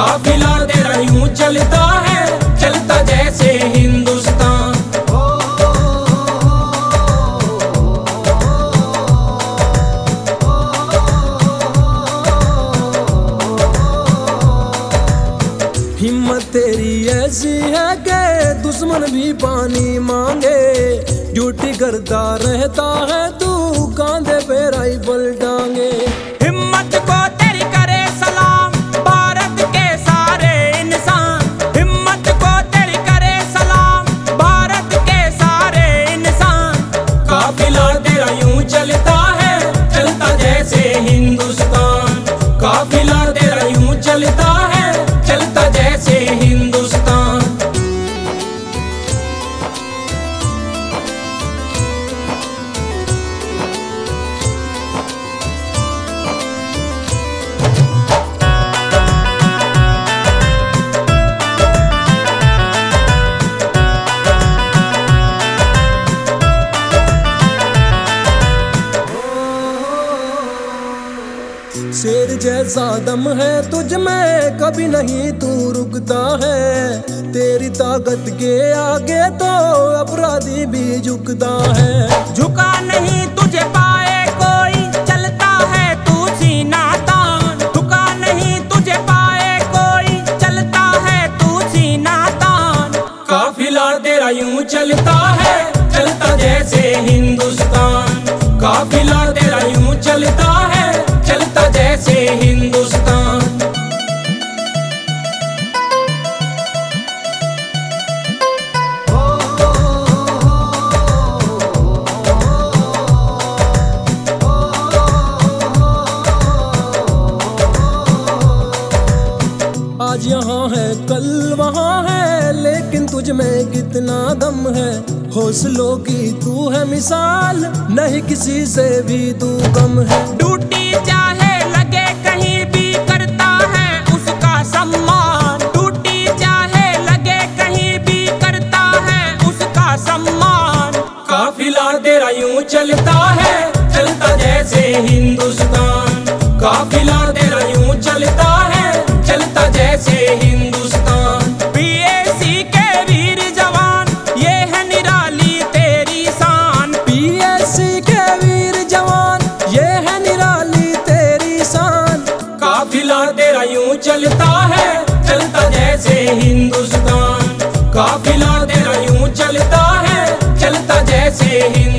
काफिला तेरा यूं चलता है, चलता जैसे हिंदुस्तान। हिम्मत तेरी ऐसी है कि दुश्मन भी पानी मांगे, ड्यूटी करता रहता है तू कांधे पे राइफल टांगे। हिम्मत को तेरी करे सलाम भारत के सारे इंसान, हिम्मत को तेरी करे सलाम भारत के सारे इंसान। काफिला तेरा यूं चलता है, चलता जैसे हिंदुस्तान। काफिला तेरा यूं चलता है, चलता जैसे हिंदुस्तान। शेर जैसा दम है तुझ में, कभी नहीं तू रुकता है। तेरी ताकत के आगे तो अपराधी भी झुकता है। झुका नहीं तुझे पाए कोई, चलता है तू सीना तान। झुका नहीं तुझे पाए कोई, चलता है तू सीना तान। काफिला तेरा यूं चलता है, चलता जैसे हिंदुस्तान। काफिला तेरा यूं चलता है, चलता जैसे हिंदुस्तान। आज यहाँ है कल वहाँ है, लेकिन तुझ में कितना दम है। हौसलों की तू है मिसाल, नहीं किसी से भी तू कम है। ड्यूटी चाहे लगे कहीं भी करता है उसका सम्मान। ड्यूटी चाहे लगे कहीं भी करता है उसका सम्मान। काफिला तेरा यूं चलता है, चलता जैसे हिंदुस्तान। काफिला तेरा यूं चलता है, चलता जैसे हिंदुस्तान। पीएसी के वीर जवान, ये है निराली तेरी शान। पीएसी के वीर जवान, ये है निराली तेरी शान। काफिला तेरा यूं चलता है, चलता जैसे हिंदुस्तान। काफिला तेरा यूं चलता है, चलता जैसे हिंदुस्तान।